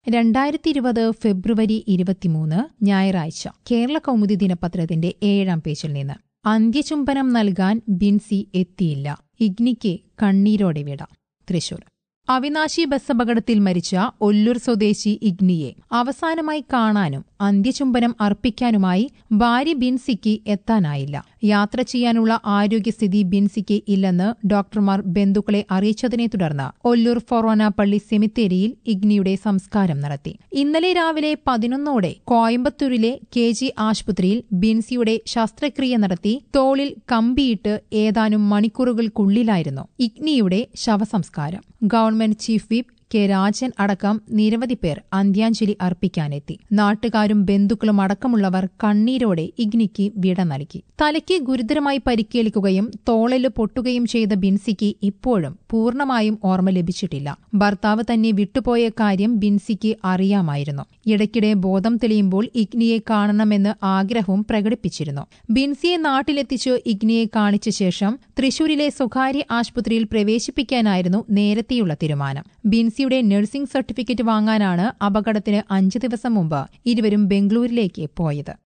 2020 ഫെബ്രുവരി 23 ഞായറാഴ്ച കേരള കൗമുദി ദിനപത്രത്തിന്റെ 7-ാം പേജിൽ നിന്ന് അന്ത്യചുംബനം നൽകാൻ ബിൻസി എത്തിയില്ല. ഇഗ്നിക്ക് കണ്ണീരോടെ വിട. തൃശൂർ. അവിനാശി ബസ് അപകടത്തിൽ മരിച്ച ഒല്ലൂർ സ്വദേശി ഇഗ്നിയെ അവസാനമായി കാണാനും അന്ത്യചുംബനം അർപ്പിക്കാനുമായി ഭാര്യ ബിൻസിക്ക് എത്താനായില്ല. യാത്ര ചെയ്യാനുള്ള ആരോഗ്യസ്ഥിതി ബിൻസിക്ക് ഇല്ലെന്ന് ഡോക്ടർമാർ ബന്ധുക്കളെ അറിയിച്ചതിനെ തുടർന്ന് ഒല്ലൂർ ഫൊറോന പള്ളി സെമിത്തേരിയിൽ ഇഗ്നിയുടെ സംസ്കാരം നടത്തി. ഇന്നലെ രാവിലെ 11ഓടെ കോയമ്പത്തൂരിലെ KG ആശുപത്രിയിൽ ബിൻസിയുടെ ശസ്ത്രക്രിയ നടത്തി തോളിൽ കമ്പിയിട്ട് ഏതാനും മണിക്കൂറുകൾക്കുള്ളിലായിരുന്നു ഇഗ്നിയുടെ ശവസംസ്കാരം. Government chief whip K Rajan അടക്കം നിരവധി പേർ അന്ത്യാഞ്ജലി അർപ്പിക്കാനെത്തി. നാട്ടുകാരും ബന്ധുക്കളും അടക്കമുള്ളവർ കണ്ണീരോടെ ഇഗ്നിക്ക് വിട നൽകി. തലയ്ക്ക് ഗുരുതരമായി പരിക്കേൽക്കുകയും തോളല് പൊട്ടുകയും ചെയ്ത ബിൻസിക്ക് ഇപ്പോഴും പൂർണ്ണമായും ഓർമ്മ ലഭിച്ചിട്ടില്ല. ഭർത്താവ് തന്നെ വിട്ടുപോയ കാര്യം ബിൻസിക്ക് അറിയാമായിരുന്നു. ഇടയ്ക്കിടെ ബോധം തെളിയുമ്പോൾ ഇഗ്നിയെ കാണണമെന്ന് ആഗ്രഹവും പ്രകടിപ്പിച്ചിരുന്നു. ബിൻസിയെ നാട്ടിലെത്തിച്ച് ഇഗ്നിയെ കാണിച്ച ശേഷം തൃശൂരിലെ സ്വകാര്യ ആശുപത്രിയിൽ പ്രവേശിപ്പിക്കാനായിരുന്നു നേരത്തെയുള്ള തീരുമാനം. ബിൻസിയുടെ നഴ്സിംഗ് സർട്ടിഫിക്കറ്റ് വാങ്ങാനാണ് അപകടത്തിന് 5 ദിവസം മുമ്പ് ഇരുവരും ബംഗളൂരിലേക്ക് പോയത്.